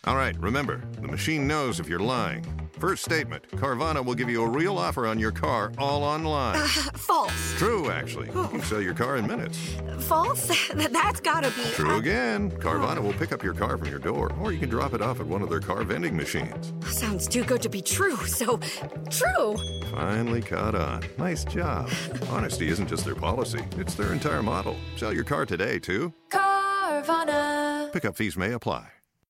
All right, remember, the machine knows if you're lying. First statement, Carvana will give you a real offer on your car all online. False. True, actually. You can sell your car in minutes. False? That's gotta be... True again. Carvana will pick up your car from your door, or you can drop it off at one of their car vending machines. Sounds too good to be true, so true. Finally caught on. Nice job. Honesty isn't just their policy, it's their entire model. Sell your car today, too. Carvana. Pickup fees may apply.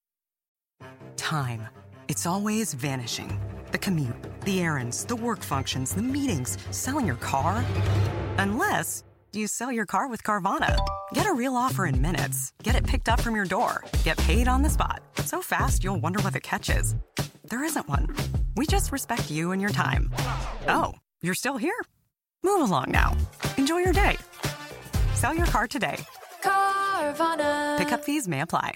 Time. It's always vanishing. The commute, the errands, the work functions, the meetings, selling your car. Unless you sell your car with Carvana. Get a real offer in minutes. Get it picked up from your door. Get paid on the spot. So fast, you'll wonder what the catch is. There isn't one. We just respect you and your time. Oh, you're still here? Move along now. Enjoy your day. Sell your car today. Carvana. Pickup fees may apply.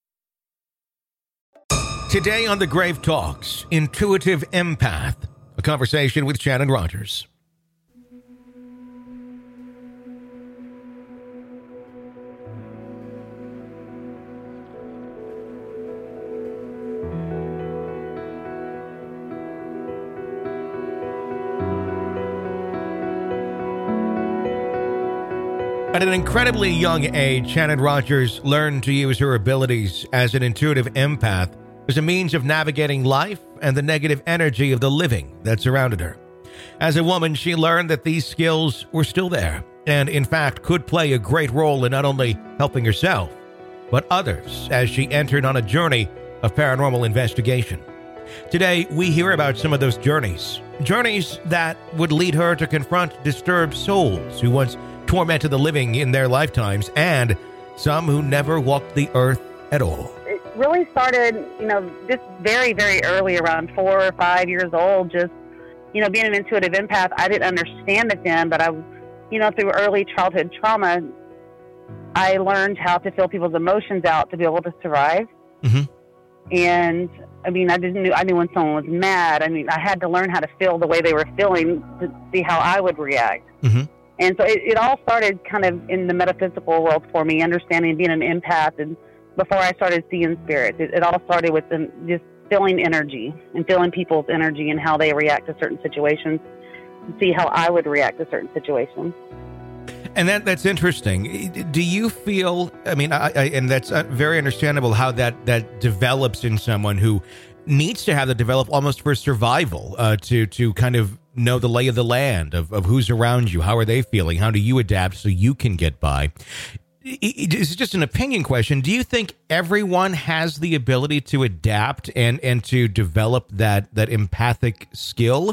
Today on The Grave Talks, Intuitive Empath, a conversation with Shannon Rogers. At an incredibly young age, Shannon Rogers learned to use her abilities as an intuitive empath as a means of navigating life and the negative energy of the living that surrounded her. As a woman, she learned that these skills were still there and, in fact, could play a great role in not only helping herself, but others as she entered on a journey of paranormal investigation. Today, we hear about some of those journeys that would lead her to confront disturbed souls who once tormented the living in their lifetimes and some who never walked the earth at all. Really started, just very, very early, around 4 or 5 years old, just, being an intuitive empath. I didn't understand it then, but I was, through early childhood trauma, I learned how to feel people's emotions out to be able to survive. Mm-hmm. And, I knew when someone was mad. I had to learn how to feel the way they were feeling to see how I would react. Mm-hmm. And so it all started kind of in the metaphysical world for me, understanding being an empath, and before I started seeing spirits. It all started with just feeling energy and feeling people's energy and how they react to certain situations, to see how I would react to certain situations. And that's interesting. Do you feel, and that's very understandable how that develops in someone who needs to have that develop almost for survival, to kind of know the lay of the land of who's around you. How are they feeling? How do you adapt so you can get by? It's just an opinion question. Do you think everyone has the ability to adapt and to develop that empathic skill?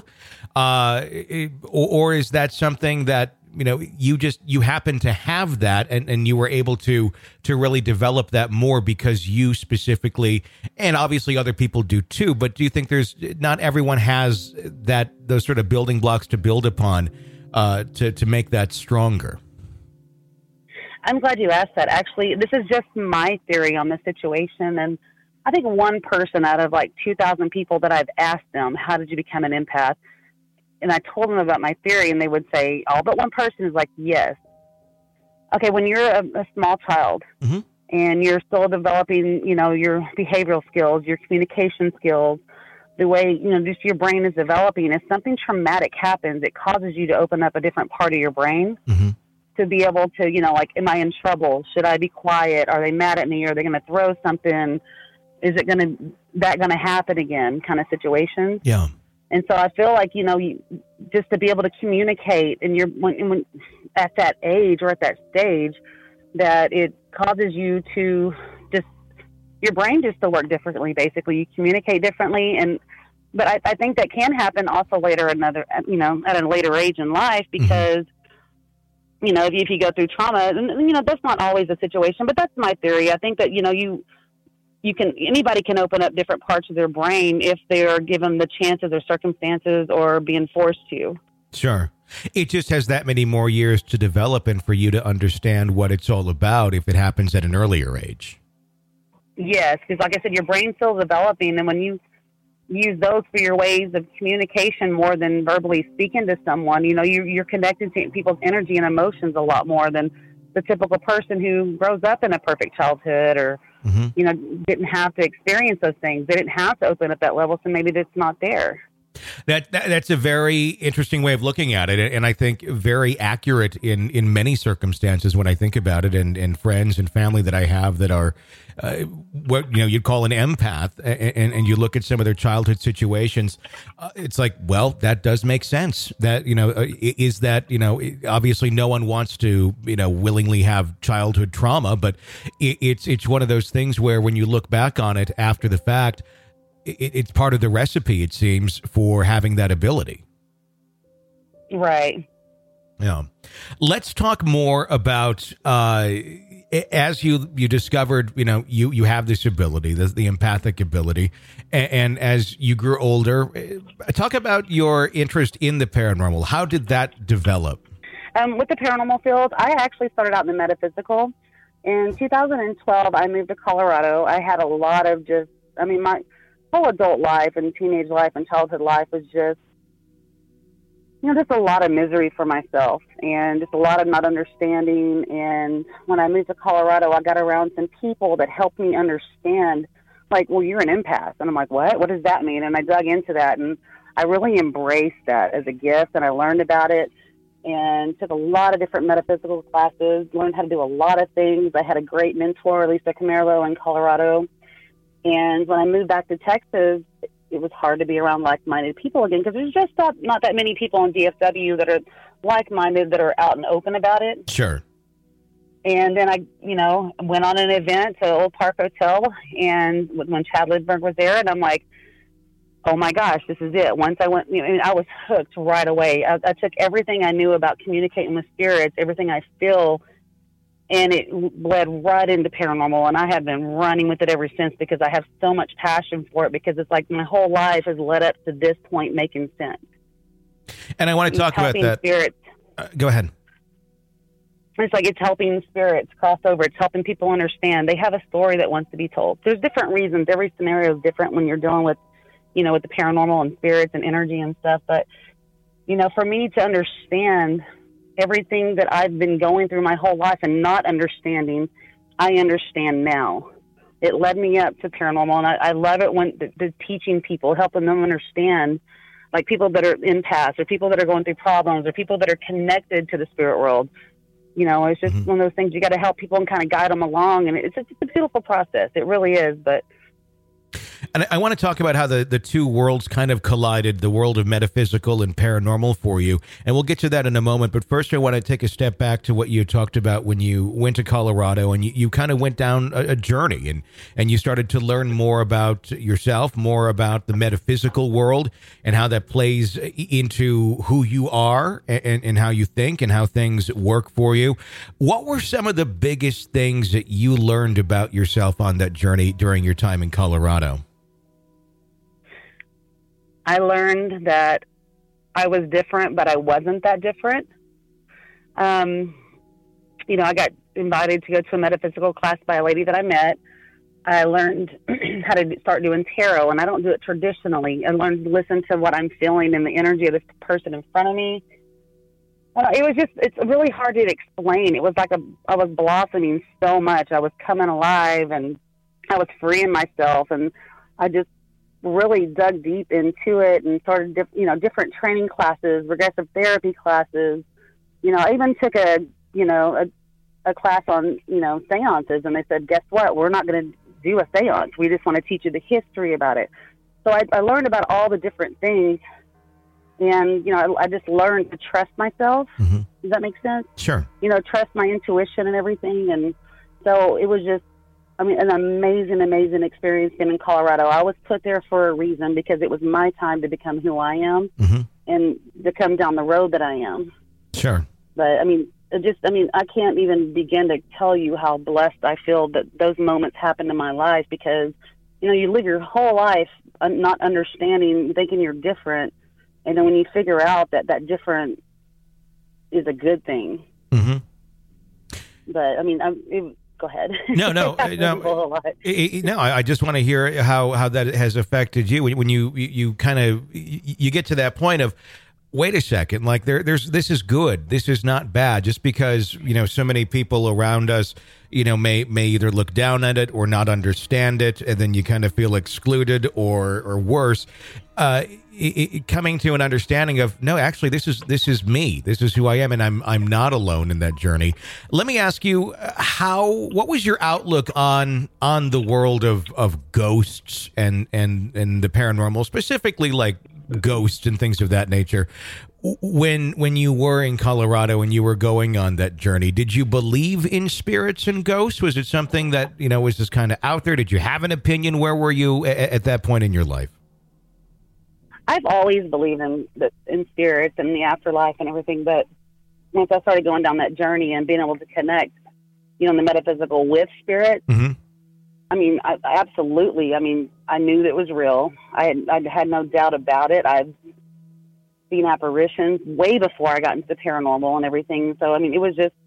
Or is that something that, you happen to have that and you were able to really develop that more because you specifically, and obviously other people do too, but do you think not everyone has those sort of building blocks to build upon to make that stronger? I'm glad you asked that. Actually, this is just my theory on the situation. And I think one person out of 2,000 people that I've asked them, how did you become an empath? And I told them about my theory, and they would say, all but one person is like, yes. Okay, when you're a small child, mm-hmm. and you're still developing, your behavioral skills, your communication skills, the way, just your brain is developing, if something traumatic happens, it causes you to open up a different part of your brain. Mm-hmm. To be able to, am I in trouble? Should I be quiet? Are they mad at me? Are they going to throw something? Is it going to happen again? Kind of situations. Yeah. And so I feel like, you just to be able to communicate and when at that age or at that stage, that it causes you to your brain just to work differently. Basically, you communicate differently. But I think that can happen also later, at a later age in life, because, mm-hmm. If you go through trauma, and, that's not always a situation, but that's my theory. I think that, anybody can open up different parts of their brain if they are given the chances or circumstances or being forced to. Sure. It just has that many more years to develop and for you to understand what it's all about if it happens at an earlier age. Yes, because like I said, your brain's still developing, and when you use those for your ways of communication more than verbally speaking to someone, you're connected to people's energy and emotions a lot more than the typical person who grows up in a perfect childhood or didn't have to experience those things. They didn't have to open up that level, so maybe that's not there. That's a very interesting way of looking at it, and I think very accurate in many circumstances when I think about it, and friends and family that I have that are what you'd call an empath, and you look at some of their childhood situations, it's like, well, that does make sense. That is that obviously no one wants to willingly have childhood trauma, but it's one of those things where when you look back on it after the fact, it's part of the recipe, it seems, for having that ability. Right. Yeah. Let's talk more about as you discovered, you have this ability, the empathic ability, and as you grew older, talk about your interest in the paranormal. How did that develop? With the paranormal field, I actually started out in the metaphysical. In 2012, I moved to Colorado. I had a lot of my whole adult life and teenage life and childhood life was just a lot of misery for myself and just a lot of not understanding. And when I moved to Colorado, I got around some people that helped me understand, like, well, you're an empath. And I'm like, what? What does that mean? And I dug into that, and I really embraced that as a gift, and I learned about it and took a lot of different metaphysical classes, learned how to do a lot of things. I had a great mentor, Lisa Camerlo, in Colorado. And when I moved back to Texas, it was hard to be around like-minded people again because there's just not that many people in DFW that are like-minded, that are out and open about it. Sure. And then I, went on an event to Old Park Hotel, and when Chad Lidberg was there, and I'm like, oh my gosh, this is it. Once I went, I was hooked right away. I took everything I knew about communicating with spirits, everything I feel, and it led right into paranormal, and I have been running with it ever since because I have so much passion for it, because it's like my whole life has led up to this point making sense. And I want to talk about that. Spirits. Go ahead. It's like it's helping spirits cross over. It's helping people understand. They have a story that wants to be told. There's different reasons. Every scenario is different when you're dealing with, with the paranormal and spirits and energy and stuff. But, for me to understand everything that I've been going through my whole life and not understanding, I understand now. It led me up to paranormal, and I love it when the teaching people, helping them understand, like people that are empaths or people that are going through problems or people that are connected to the spirit world. It's just one of those things you got to help people and kind of guide them along, and it's a beautiful process. It really is, but... And I want to talk about how the two worlds kind of collided, the world of metaphysical and paranormal for you. And we'll get to that in a moment. But first, I want to take a step back to what you talked about when you went to Colorado, and you kind of went down a journey, and you started to learn more about yourself, more about the metaphysical world and how that plays into who you are and how you think and how things work for you. What were some of the biggest things that you learned about yourself on that journey during your time in Colorado? I learned that I was different, but I wasn't that different. I got invited to go to a metaphysical class by a lady that I met. I learned how to start doing tarot, and I don't do it traditionally. I learned to listen to what I'm feeling and the energy of this person in front of me. It's really hard to explain. It was like I was blossoming so much. I was coming alive, and I was freeing myself, and I just really dug deep into it and started, different training classes, regressive therapy classes. I even took a class on, seances, and they said, guess what? We're not going to do a seance. We just want to teach you the history about it. So I learned about all the different things, and, I just learned to trust myself. Mm-hmm. Does that make sense? Sure. Trust my intuition and everything. And so it was just, an amazing, amazing experience in Colorado. I was put there for a reason, because it was my time to become who I am, mm-hmm. and to come down the road that I am. Sure. But, I can't even begin to tell you how blessed I feel that those moments happened in my life, because, you live your whole life not understanding, thinking you're different, and then when you figure out that different is a good thing. Mm-hmm. But, go ahead. No. I just want to hear how that has affected you when you kind of you get to that point of, wait a second, like there's this is good, this is not bad, just because so many people around us may either look down at it or not understand it, and then you kind of feel excluded or worse. Coming to an understanding of, no, actually this is me, this is who I am, and I'm not alone in that journey. Let me ask you, what was your outlook on the world of ghosts and the paranormal, specifically like ghosts and things of that nature, when you were in Colorado and you were going on that journey? Did you believe in spirits and ghosts? Was it something that was just kind of out there? Did you have an opinion? Where were you at that point in your life? I've always believed in spirits and the afterlife and everything, but once I started going down that journey and being able to connect, the metaphysical with spirit, mm-hmm. I mean, I absolutely. I mean, I knew that it was real. I had no doubt about it. I've seen apparitions way before I got into the paranormal and everything. So, I mean, it was just,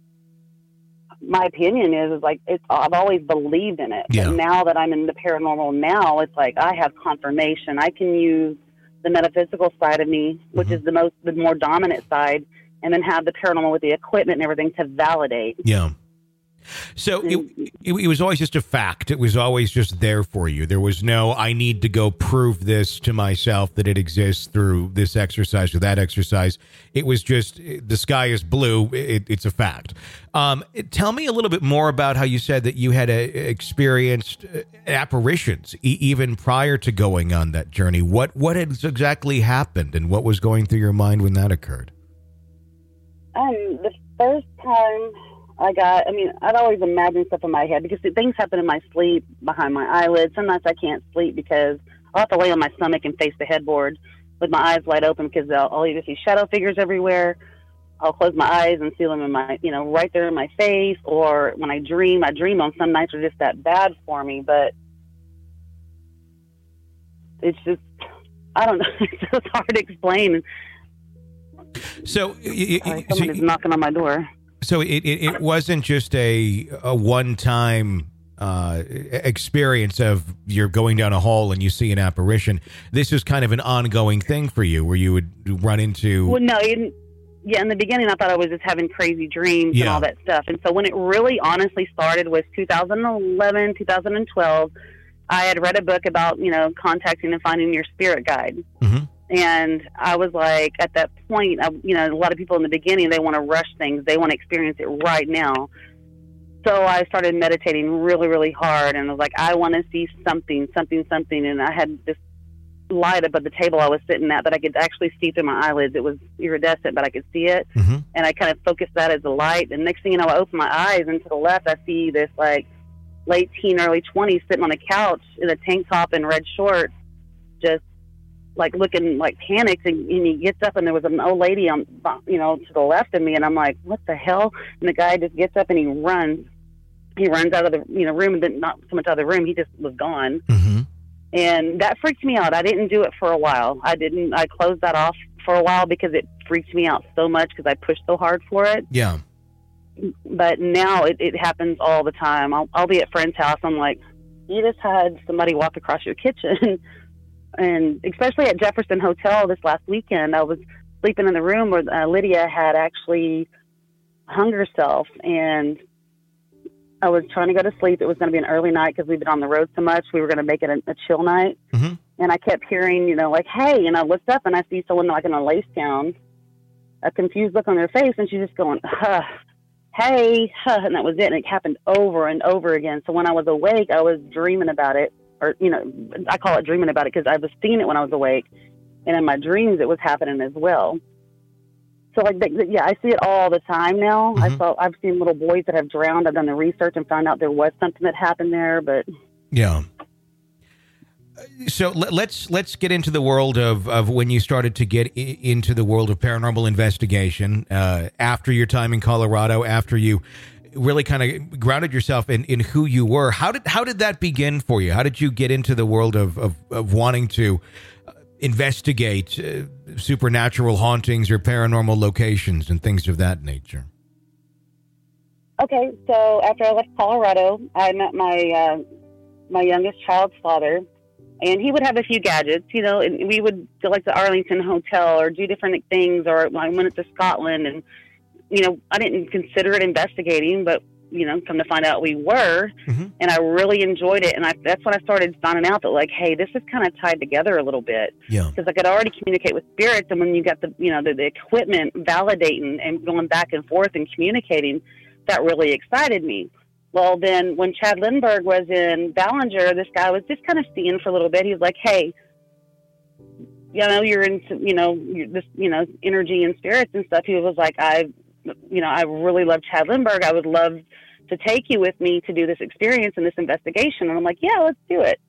my opinion is like, I've always believed in it. Yeah. But now that I'm in the paranormal now, it's like I have confirmation. I can use the metaphysical side of me, which mm-hmm. is the more dominant side, and then have the paranormal with the equipment and everything to validate. Yeah. So it was always just a fact. It was always just there for you. There was no, I need to go prove this to myself that it exists through this exercise or that exercise. It was just, the sky is blue. It's a fact. Tell me a little bit more about how you said that you had experienced apparitions even prior to going on that journey. What had exactly happened, and what was going through your mind when that occurred? The first time I'd always imagined stuff in my head because things happen in my sleep, behind my eyelids. Sometimes I can't sleep because I'll have to lay on my stomach and face the headboard with my eyes wide open because I'll either see shadow figures everywhere. I'll close my eyes and see them in my, right there in my face. Or when I dream on some nights are just that bad for me. But it's just, I don't know. It's just hard to explain. So someone is knocking on my door. So it wasn't just a one-time experience of you're going down a hall and you see an apparition. This is kind of an ongoing thing for you, where you would run into... Well, no, in the beginning I thought I was just having crazy dreams and all that stuff. And so when it really honestly started was 2011, 2012. I had read a book about, contacting and finding your spirit guide. Mm-hmm. And I was like, at that point, a lot of people in the beginning, they want to rush things. They want to experience it right now. So I started meditating really, really hard. And I was like, I want to see something. And I had this light above the table I was sitting at that I could actually see through my eyelids. It was iridescent, but I could see it. Mm-hmm. And I kind of focused that as a light. And next thing you know, I open my eyes, and to the left, I see this like late teen, early 20s sitting on a couch in a tank top and red shorts, just like looking like panicked, and he gets up, and there was an old lady on, to the left of me, and I'm like, what the hell? And the guy just gets up and he runs out of the room, and then not so much out of the room, he just was gone. Mm-hmm. And that freaked me out. I didn't do it for a while. I closed that off for a while because it freaked me out so much because I pushed so hard for it. Yeah. But now it happens all the time. I'll be at friend's house. I'm like, you just had somebody walk across your kitchen. And especially at Jefferson Hotel this last weekend, I was sleeping in the room where Lydia had actually hung herself, and I was trying to go to sleep. It was going to be an early night because we've been on the road so much. We were going to make it a chill night. Mm-hmm. And I kept hearing, like, hey, and I looked up and I see someone like in a lace gown, a confused look on their face, and she's just going, hey, and that was it. And it happened over and over again. So when I was awake, I was dreaming about it. Or, I call it dreaming about it because I was seeing it when I was awake. And in my dreams, it was happening as well. So, I see it all the time now. Mm-hmm. I've seen little boys that have drowned. I've done the research and found out there was something that happened there, but... Yeah. So let's get into the world of when you started to get into the world of paranormal investigation, after your time in Colorado, after you really kind of grounded yourself in who you were. How did that begin for you? How did you get into the world of wanting to investigate supernatural hauntings or paranormal locations and things of that nature? Okay, so after I left Colorado, I met my youngest child's father, And he would have a few gadgets, you know, and we would go like the Arlington Hotel or do different things, or I went to Scotland, and, you know, I didn't consider it investigating, but, you know, come to find out we were, and I really enjoyed it. And that's when I started finding out that, like, hey, this is kind of tied together a little bit. Yeah. Because I could already communicate with spirits, and when you got the, you know, the equipment validating and going back and forth and communicating, that really excited me. Well, then when Chad Lindbergh was in Ballinger, this guy was just kind of seeing for a little bit. He was like, hey, you know, you're in, you know, this, you know, energy and spirits and stuff. He was like, I really love Chad Lindbergh. I would love to take you with me to do this experience and this investigation. And I'm like, yeah, let's do it.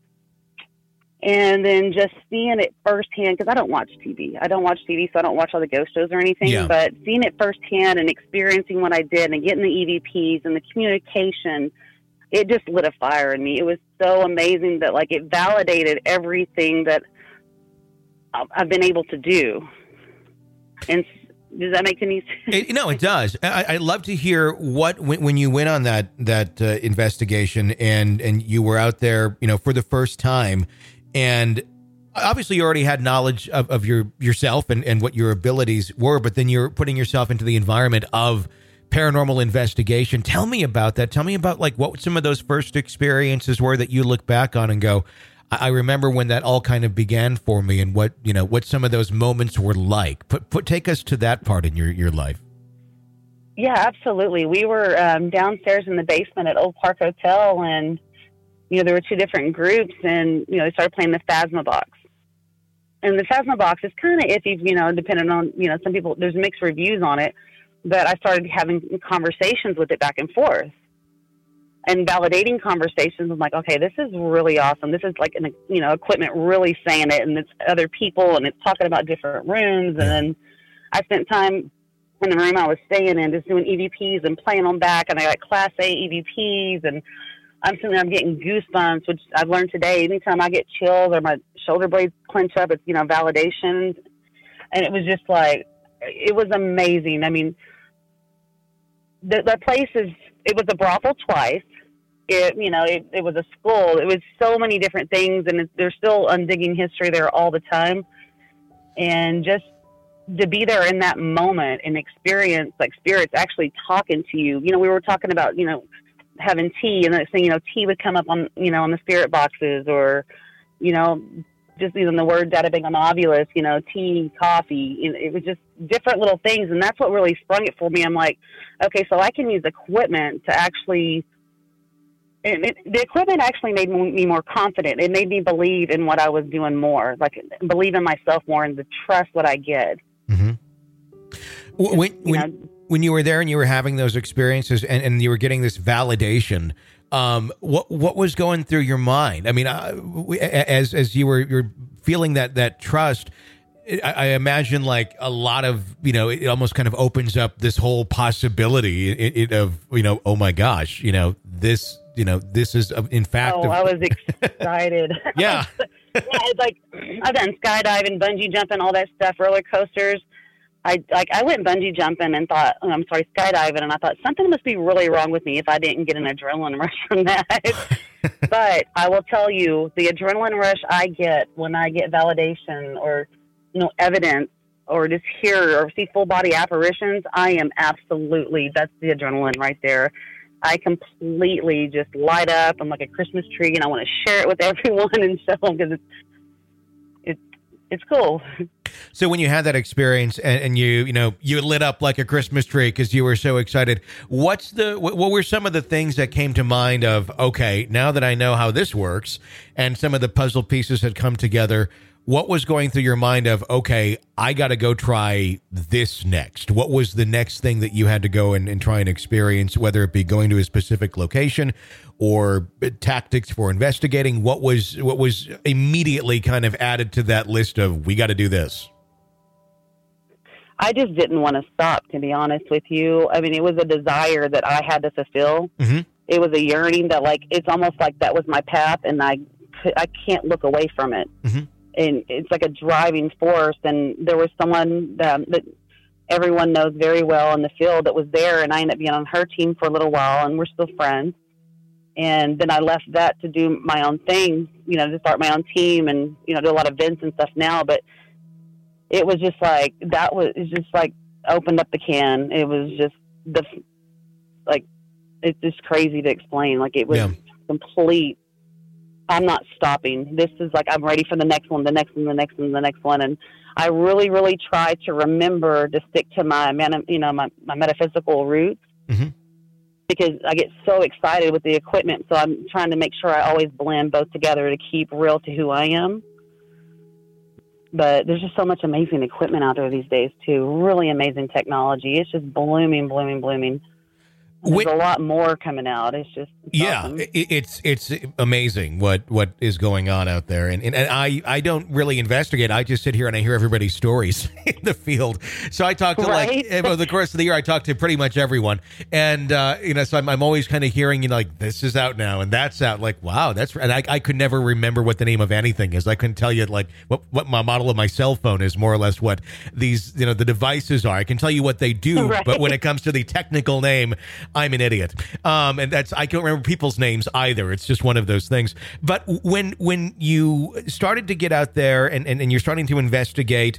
And then just seeing it firsthand, because I don't watch TV. So I don't watch all the ghost shows or anything. Yeah. But seeing it firsthand and experiencing what I did and getting the EVPs and the communication, it just lit a fire in me. It was so amazing that, like, it validated everything that I've been able to do. And does that make any sense? No, it does. I'd love to hear when you went on that investigation and you were out there, you know, for the first time, and obviously you already had knowledge of yourself and what your abilities were, but then you're putting yourself into the environment of paranormal investigation. Tell me about that. Tell me about, like, what some of those first experiences were that you look back on and go, I remember when that all kind of began for me, and what some of those moments were like. Take us to that part in your life. Yeah, absolutely. We were downstairs in the basement at Old Park Hotel, and, you know, there were two different groups, and, you know, they started playing the Phasma box. And the Phasma box is kind of iffy, you know, depending on, you know, some people, there's mixed reviews on it, but I started having conversations with it back and forth. And validating conversations. I'm like, okay, this is really awesome. This is like, you know, equipment really saying it, and it's other people, and it's talking about different rooms. And then I spent time in the room I was staying in just doing EVPs and playing them back. And I got Class A EVPs, and I'm sitting there, I'm getting goosebumps, which I've learned today. Anytime I get chills or my shoulder blades clench up, it's, you know, validation. And it was just like, it was amazing. I mean, the place it was a brothel twice. It was a school. It was so many different things, and they're still undigging history there all the time. And just to be there in that moment and experience, like, spirits actually talking to you. You know, we were talking about, you know, having tea, and the thing, you know, tea would come up on, you know, on the spirit boxes, or, you know, just using the word databing on the Ovilus, you know, tea, coffee. It was just different little things. And that's what really sprung it for me. I'm like, okay, so I can use equipment to actually, the equipment actually made me more confident. It made me believe in what I was doing more, like believe in myself more, and to trust what I get. Mm-hmm. When you were there and you were having those experiences and you were getting this validation, what was going through your mind? I mean, as you're feeling that trust, I imagine, like, a lot of, you know, it almost kind of opens up this whole possibility of, you know, oh my gosh, this is in fact. Oh, I was excited. Yeah. Yeah, it's like, I've done skydiving, bungee jumping, all that stuff, roller coasters. I went bungee jumping and thought, skydiving, and I thought something must be really wrong with me if I didn't get an adrenaline rush from that. But I will tell you, the adrenaline rush I get when I get validation or, you know, evidence, or just hear or see full body apparitions, that's the adrenaline right there. I completely just light up. I'm like a Christmas tree, and I want to share it with everyone and show them, because it's cool. So when you had that experience and you lit up like a Christmas tree because you were so excited, what were some of the things that came to mind of, okay, now that I know how this works and some of the puzzle pieces had come together, what was going through your mind of, okay, I got to go try this next? What was the next thing that you had to go and try and experience, whether it be going to a specific location or tactics for investigating? What was immediately kind of added to that list of, we got to do this? I just didn't want to stop, to be honest with you. I mean, it was a desire that I had to fulfill. Mm-hmm. It was a yearning that, like, it's almost like that was my path, and I can't look away from it. Mm-hmm. And it's like a driving force. And there was someone that everyone knows very well in the field that was there, and I ended up being on her team for a little while, and we're still friends. And then I left that to do my own thing, to start my own team and, do a lot of events and stuff now. But it was just like, opened up the can. It was just it's just crazy to explain. Like, it was complete. I'm not stopping. This is like, I'm ready for the next one, the next one, the next one, the next one. And I really, really try to remember to stick to my metaphysical roots, because I get so excited with the equipment. So I'm trying to make sure I always blend both together to keep real to who I am. But there's just so much amazing equipment out there these days too. Really amazing technology. It's just blooming. There's a lot more coming out. It's just awesome. It's amazing what is going on out there, and I don't really investigate. I just sit here and I hear everybody's stories in the field. So I talk to over the course of the year, I talk to pretty much everyone, and so I'm always kind of hearing like, this is out now and that's out. Like, wow, and I could never remember what the name of anything is. I couldn't tell you like what my model of my cell phone is, more or less what these the devices are. I can tell you what they do, but when it comes to the technical name, I'm an idiot. And I can't remember people's names either. It's just one of those things. But when you started to get out there and you're starting to investigate,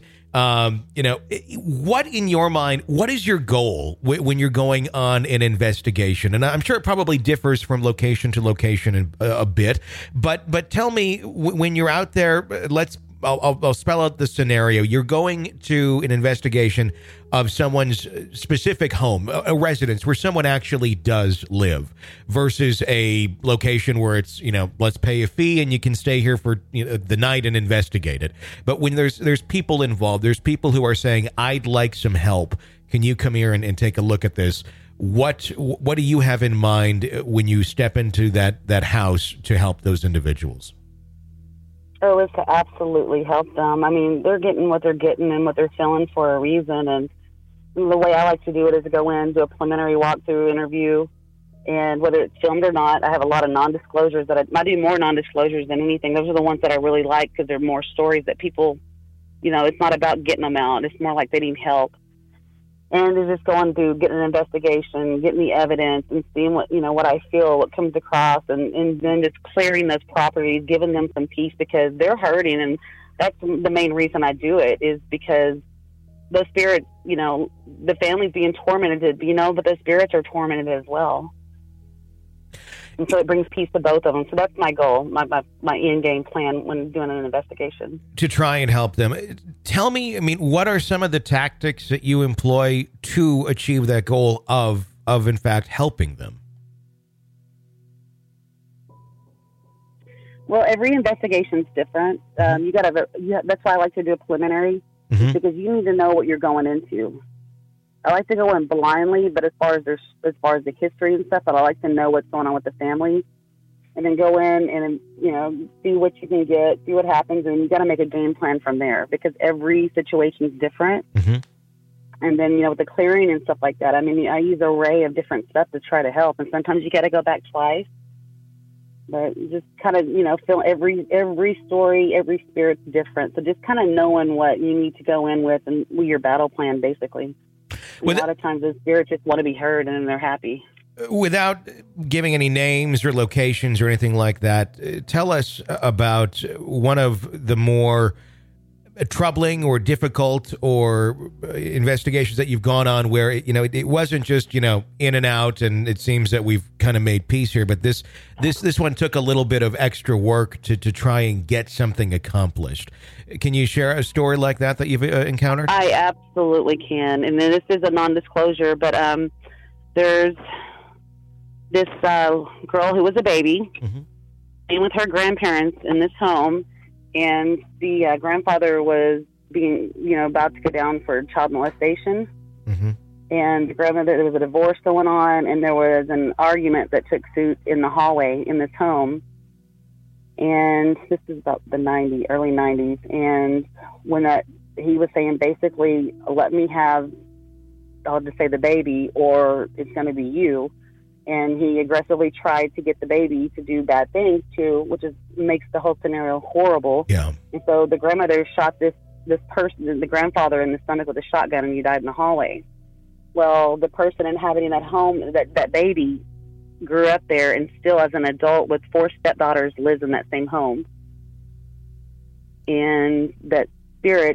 what in your mind, what is your goal when you're going on an investigation? And I'm sure it probably differs from location to location a bit, but tell me, when you're out there, I'll spell out the scenario. You're going to an investigation of someone's specific home, a residence where someone actually does live, versus a location where it's, let's pay a fee and you can stay here for the night and investigate it. But when there's people involved, there's people who are saying, I'd like some help. Can you come here and take a look at this? What do you have in mind when you step into that house to help those individuals? Oh, it's to absolutely help them. I mean, they're getting what they're getting and what they're feeling for a reason. And the way I like to do it is to go in, do a preliminary walkthrough interview, and whether it's filmed or not, I have a lot of non-disclosures that I do more non-disclosures than anything. Those are the ones that I really like because they're more stories that people, it's not about getting them out. It's more like they need help. And they're just going through, getting an investigation, getting the evidence, and seeing what I feel, what comes across, and then just clearing those properties, giving them some peace because they're hurting. And that's the main reason I do it, is because those spirits, the family's being tormented, but the spirits are tormented as well. And so it brings peace to both of them. So that's my goal, my end game plan when doing an investigation. To try and help them. Tell me, what are some of the tactics that you employ to achieve that goal of in fact, helping them? Well, every investigation is different. That's why I like to do a preliminary, because you need to know what you're going into. I like to go in blindly, but as far as the history and stuff, but I like to know what's going on with the family, and then go in and see what you can get, see what happens, and you got to make a game plan from there because every situation is different. And then with the clearing and stuff like that, I use an array of different stuff to try to help, and sometimes you got to go back twice. But just kind of feel every story, every spirit's different. So just kind of knowing what you need to go in with and your battle plan, basically. A lot of times the spirits just want to be heard and they're happy. Without giving any names or locations or anything like that, tell us about one of the more troubling or difficult or investigations that you've gone on where, it wasn't just, in and out, and it seems that we've kind of made peace here, but this one took a little bit of extra work to try and get something accomplished. Can you share a story like that you've encountered? I absolutely can. And then this is a non-disclosure, but there's this girl who was a baby staying with her grandparents in this home, and the grandfather was being, about to go down for child molestation. And the grandmother, there was a divorce going on, and there was an argument that took suit in the hallway in this home. And this is about the early 90s. And when he was saying basically, let me have, I'll just say the baby, or it's going to be you. And he aggressively tried to get the baby to do bad things too, which makes the whole scenario horrible. Yeah. And so the grandmother shot this person, the grandfather, in the stomach with a shotgun, and he died in the hallway. Well, the person inhabiting that home, that baby, grew up there and still as an adult with 4 stepdaughters lives in that same home. And that spirit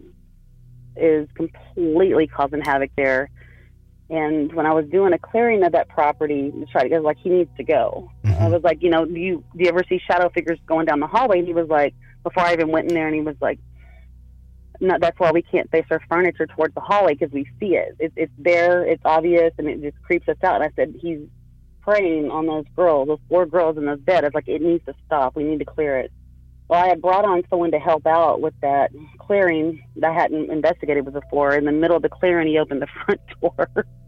is completely causing havoc there. And when I was doing a clearing of that property, like, he needs to go. I was like, do you ever see shadow figures going down the hallway? And he was like, before I even went in there, and he was like, no, that's why we can't face our furniture towards the hallway, because we see it. It's there, it's obvious, and it just creeps us out. And I said, he's preying on those 4 girls in those beds. I was like, it needs to stop. We need to clear it. Well, I had brought on someone to help out with that clearing that I hadn't investigated before. In the middle of the clearing, he opened the front door.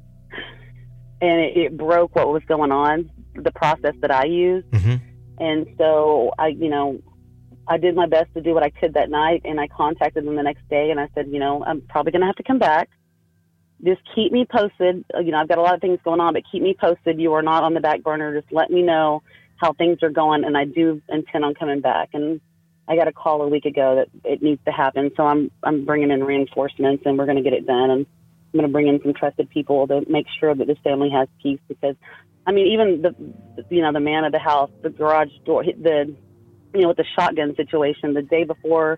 And it broke what was going on, the process that I used. And so I did my best to do what I could that night, and I contacted them the next day, and I said, I'm probably going to have to come back. Just keep me posted. I've got a lot of things going on, but keep me posted. You are not on the back burner. Just let me know how things are going, and I do intend on coming back. And I got a call a week ago that it needs to happen, so I'm bringing in reinforcemements, and we're going to get it done. And I'm going to bring in some trusted people to make sure that this family has peace, because, even the man of the house, the garage door, with the shotgun situation, the day before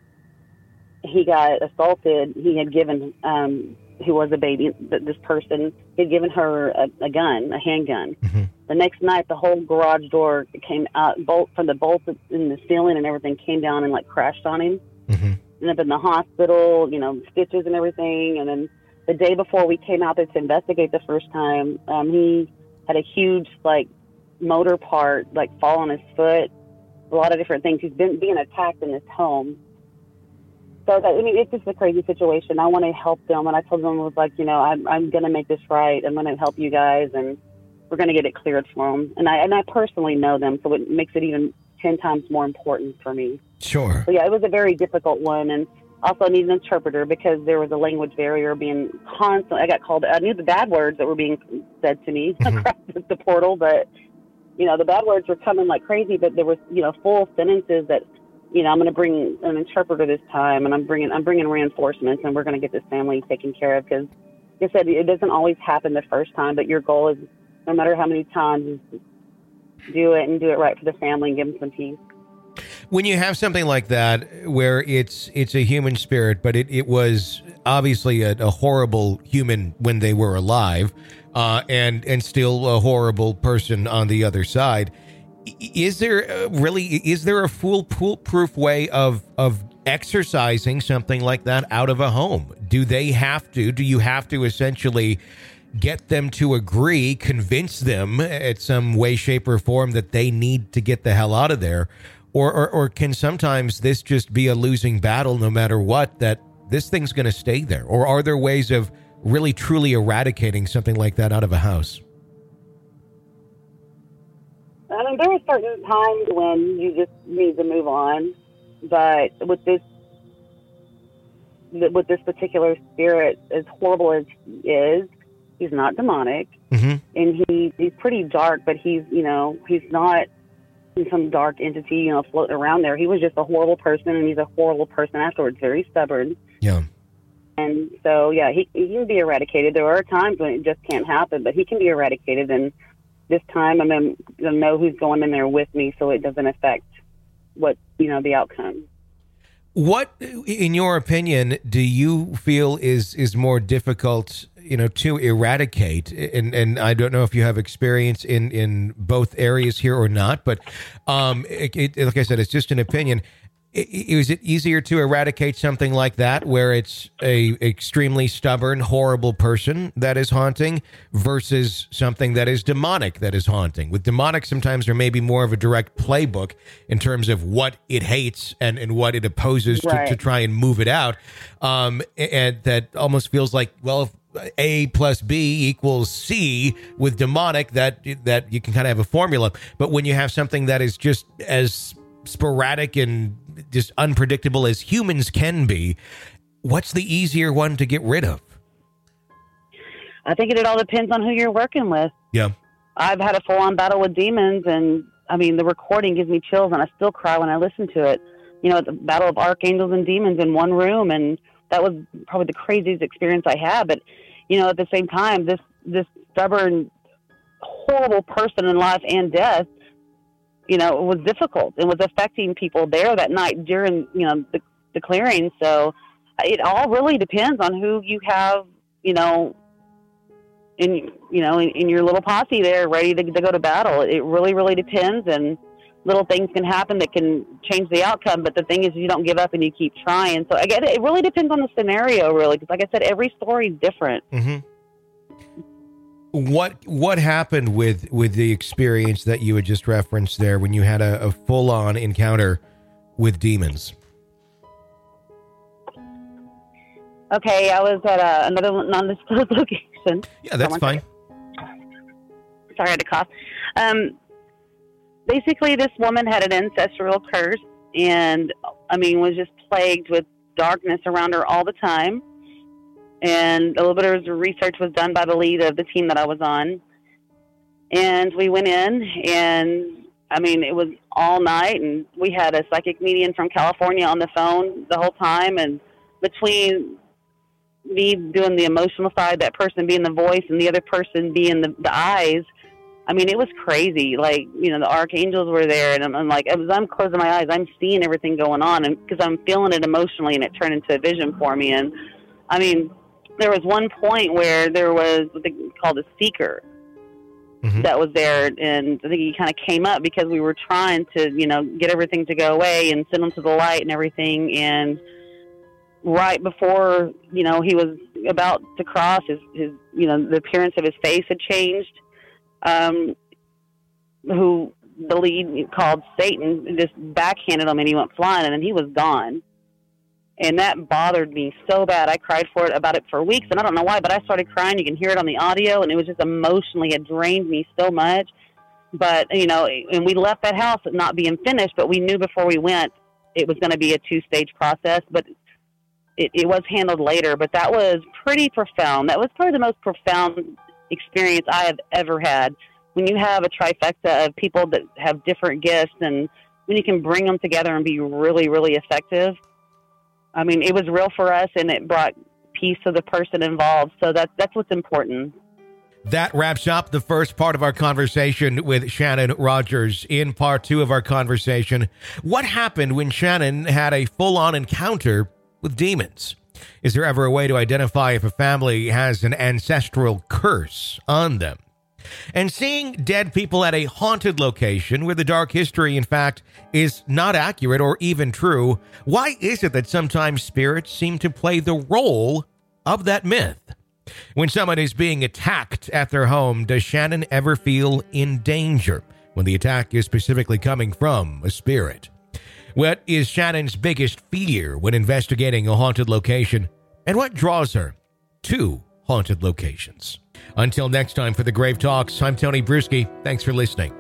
he got assaulted, he had given, who was a baby, this person, he had given her a gun, a handgun. The next night, the whole garage door came out, from the bolts in the ceiling and everything came down and crashed on him. Ended up in the hospital, stitches and everything. And then the day before we came out there to investigate the first time, he had a huge, motor part, fall on his foot, a lot of different things. He's been being attacked in his home. So, it's just a crazy situation. I want to help them. And I told them, I was like, I'm going to make this right. I'm going to help you guys, and we're going to get it cleared for them. And I personally know them, so it makes it even 10 times more important for me. Sure. So, yeah, it was a very difficult one. And also need an interpreter, because there was a language barrier being constant. I knew the bad words that were being said to me across the portal, but, the bad words were coming like crazy, but there was, full sentences that, I'm going to bring an interpreter this time, and I'm bringing reinforcements, and we're going to get this family taken care of, because, like I said, it doesn't always happen the first time, but your goal is, no matter how many times, is do it right for the family and give them some peace. When you have something like that, where it's a human spirit, but it was obviously a horrible human when they were alive, and still a horrible person on the other side, is there a foolproof way of exercising something like that out of a home? Do you have to essentially get them to agree, convince them at some way, shape, or form that they need to get the hell out of there? Or can sometimes this just be a losing battle no matter what, that this thing's going to stay there? Or are there ways of really truly eradicating something like that out of a house? There are certain times when you just need to move on. But with this particular spirit, as horrible as he is, he's not demonic. And he's pretty dark, but he's not some dark entity, floating around there. He was just a horrible person, and he's a horrible person afterwards, very stubborn. Yeah. And so, yeah, he can be eradicated. There are times when it just can't happen, but he can be eradicated. And this time I'm going to know who's going in there with me, so it doesn't affect the outcome. What, in your opinion, do you feel is more difficult, to eradicate? And I don't know if you have experience in both areas here or not, but like I said, it's just an opinion. Is it easier to eradicate something like that, where it's a extremely stubborn, horrible person that is haunting, versus something that is demonic that is haunting? With demonic, sometimes there may be more of a direct playbook in terms of what it hates and what it opposes to try and move it out. And that almost feels like, well, if A plus B equals C with demonic, that you can kind of have a formula. But when you have something that is just as sporadic and just unpredictable as humans can be, what's the easier one to get rid of? I think it all depends on who you're working with. Yeah. I've had a full-on battle with demons, and the recording gives me chills, and I still cry when I listen to it. The battle of archangels and demons in one room, and that was probably the craziest experience I had. But, at the same time, this stubborn horrible person in life and death, you know, it was difficult and was affecting people there that night during, you know, the clearing. So it all really depends on who you have, you know, in your little posse there ready to go to battle. It really, really depends, and little things can happen that can change the outcome. But the thing is, you don't give up and you keep trying. So again, it really depends on the scenario, really, because like I said, every story is different. Mm-hmm. What happened with the experience that you had just referenced there when you had a full-on encounter with demons? Okay, I was at another non-disclosed location. Yeah, that's fine. Sorry, I had to cough. Basically, this woman had an ancestral curse and, I mean, was just plagued with darkness around her all the time. And a little bit of research was done by the lead of the team that I was on. And we went in, and, I mean, it was all night, and we had a psychic medium from California on the phone the whole time. And between me doing the emotional side, that person being the voice, and the other person being the eyes, I mean, it was crazy. Like, you know, the archangels were there, and I'm like, as I'm closing my eyes, I'm seeing everything going on, and because I'm feeling it emotionally, and it turned into a vision for me. And I mean, there was one point where there was what they called a seeker that was there, and I think he kind of came up because we were trying to, you know, get everything to go away and send him to the light and everything. And right before, you know, he was about to cross, his you know, the appearance of his face had changed. Who the lead called Satan just backhanded him, and he went flying, and then he was gone. And that bothered me so bad. I cried about it for weeks, and I don't know why, but I started crying. You can hear it on the audio, and it was just emotionally, it drained me so much. But, you know, and we left that house not being finished, but we knew before we went it was going to be a 2-stage process, but it was handled later. But that was pretty profound. That was probably the most profound experience I have ever had. When you have a trifecta of people that have different gifts, and when you can bring them together and be really, really effective. I mean, it was real for us, and it brought peace to the person involved. So that's what's important. That wraps up the first part of our conversation with Shannon Rogers. In part 2 of our conversation, what happened when Shannon had a full-on encounter with demons? Is there ever a way to identify if a family has an ancestral curse on them? And seeing dead people at a haunted location where the dark history, in fact, is not accurate or even true, why is it that sometimes spirits seem to play the role of that myth? When someone is being attacked at their home, does Shannon ever feel in danger when the attack is specifically coming from a spirit? What is Shannon's biggest fear when investigating a haunted location? And what draws her to haunted locations? Until next time, for the Grave Talks, I'm Tony Bruschi. Thanks for listening.